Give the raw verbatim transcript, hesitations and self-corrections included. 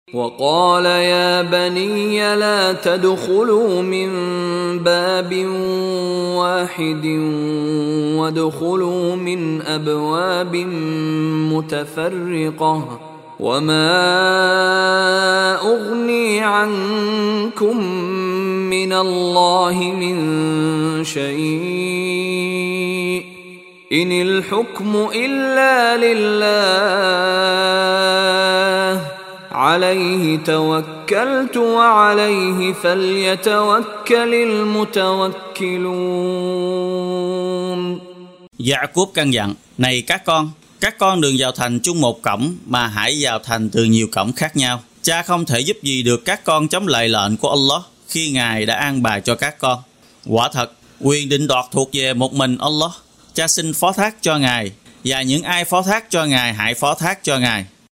وقال يا بني لا تدخلوا من باب واحد وادخلوا من أبواب متفرقة وما أغني عنكم من الله من شيء إن الحكم إلا لله عليه توكلت وعليه فليتوكل المتوكلون. Gia-cốp căn dặn: Này các con, các con đừng vào thành chung một cổng, mà hãy vào thành từ nhiều cổng khác nhau. Cha không thể giúp gì được các con chống lại lệnh của Allah khi Ngài đã an bài cho các con. Quả thật, quyền định đoạt thuộc về một mình Allah. Cha xin phó thác cho Ngài, và những ai phó thác cho Ngài hãy phó thác cho Ngài.